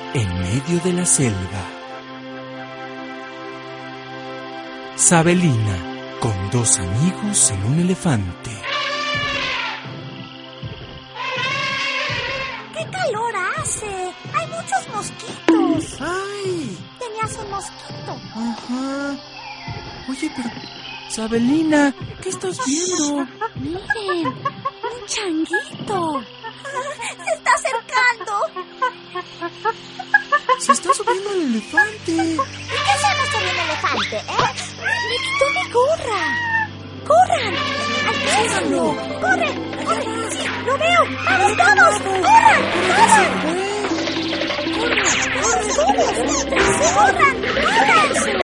en medio de la selva. Sabelina con dos amigos en un elefante. ¡Qué calor hace! ¡Hay muchos mosquitos! ¡Ay! Tenías un mosquito. Ajá. Oye, pero... Sabelina, ¿qué estás viendo? Miren, un changuito. Se está acercando. Se está subiendo al elefante. ¿Y qué hacemos con un elefante, Me quitó mi gorra. ¡Corran! ¡Alcánzalo! ¡Corre! ¡Corre! ¡Sí, lo veo! ¡Vamos todos! ¡Corran! ¡Corran! ¡Corran! ¡Corran! ¡Corran! ¡Corran!